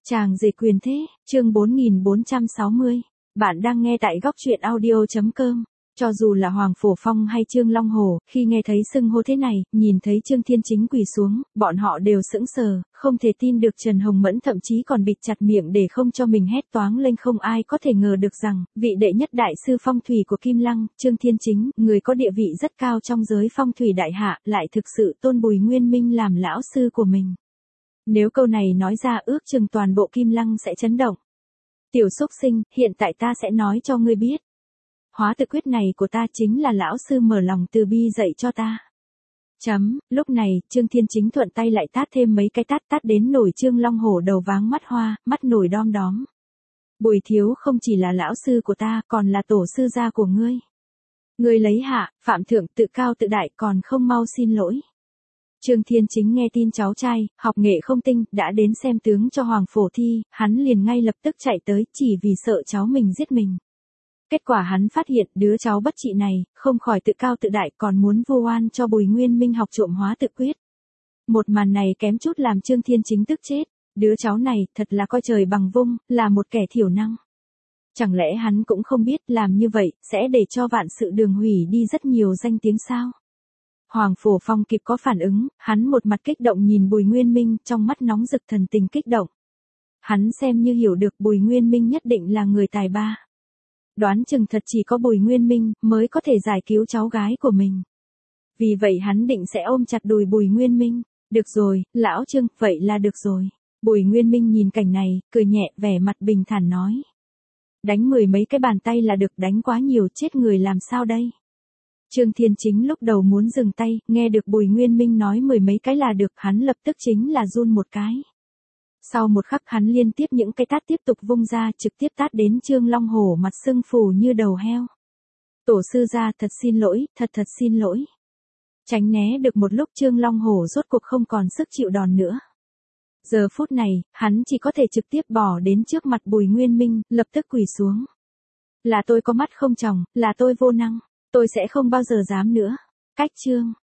Chàng rể quyền thế, chương 4460. Bạn đang nghe tại góc truyện audio.com. Cho dù là Hoàng Phổ Phong hay Trương Long Hồ, khi nghe thấy xưng hô thế này, nhìn thấy Trương Thiên Chính quỳ xuống, bọn họ đều sững sờ, không thể tin được. Trần Hồng Mẫn thậm chí còn bịt chặt miệng để không cho mình hét toáng lên. Không ai có thể ngờ được rằng, vị đệ nhất đại sư phong thủy của Kim Lăng, Trương Thiên Chính, người có địa vị rất cao trong giới phong thủy đại hạ, lại thực sự tôn Bùi Nguyên Minh làm lão sư của mình. Nếu câu này nói ra, ước chừng toàn bộ Kim Lăng sẽ chấn động. Tiểu xúc sinh, hiện tại ta sẽ nói cho ngươi biết. Hóa tự quyết này của ta chính là lão sư mở lòng từ bi dạy cho ta. Lúc này, Trương Thiên Chính thuận tay lại tát thêm mấy cái tát đến nổi Trương Long Hổ đầu váng mắt hoa, mắt nổi đom đóm. Bùi thiếu không chỉ là lão sư của ta, còn là tổ sư gia của ngươi. Ngươi lấy hạ, phạm thượng, tự cao tự đại, còn không mau xin lỗi. Trương Thiên Chính nghe tin cháu trai, học nghệ không tinh, đã đến xem tướng cho Hoàng Phổ thi, hắn liền ngay lập tức chạy tới, chỉ vì sợ cháu mình giết mình. Kết quả hắn phát hiện đứa cháu bất trị này, không khỏi tự cao tự đại, còn muốn vu oan cho Bùi Nguyên Minh học trộm hóa tự quyết. Một màn này kém chút làm Trương Thiên Chính tức chết, đứa cháu này thật là coi trời bằng vung, là một kẻ thiểu năng. Chẳng lẽ hắn cũng không biết làm như vậy, sẽ để cho vạn sự đường hủy đi rất nhiều danh tiếng sao? Hoàng Phổ Phong kịp có phản ứng, hắn một mặt kích động nhìn Bùi Nguyên Minh, trong mắt nóng rực thần tình kích động. Hắn xem như hiểu được Bùi Nguyên Minh nhất định là người tài ba. Đoán chừng thật chỉ có Bùi Nguyên Minh mới có thể giải cứu cháu gái của mình. Vì vậy hắn định sẽ ôm chặt đùi Bùi Nguyên Minh. Được rồi, lão Trương, vậy là được rồi. Bùi Nguyên Minh nhìn cảnh này, cười nhẹ, vẻ mặt bình thản nói. Đánh 10 mấy cái bàn tay là được, đánh quá nhiều chết người làm sao đây? Trương Thiên Chính lúc đầu muốn dừng tay, nghe được Bùi Nguyên Minh nói 10 mấy cái là được, hắn lập tức chính là run một cái. Sau một khắc hắn liên tiếp những cái tát tiếp tục vung ra, trực tiếp tát đến Trương Long Hổ mặt sưng phù như đầu heo. Tổ sư gia, thật xin lỗi, thật xin lỗi. Tránh né được một lúc, Trương Long Hổ rốt cuộc không còn sức chịu đòn nữa. Giờ phút này, hắn chỉ có thể trực tiếp bỏ đến trước mặt Bùi Nguyên Minh, lập tức quỳ xuống. Là tôi có mắt không tròng, là tôi vô năng. Tôi sẽ không bao giờ dám nữa. Cách Trương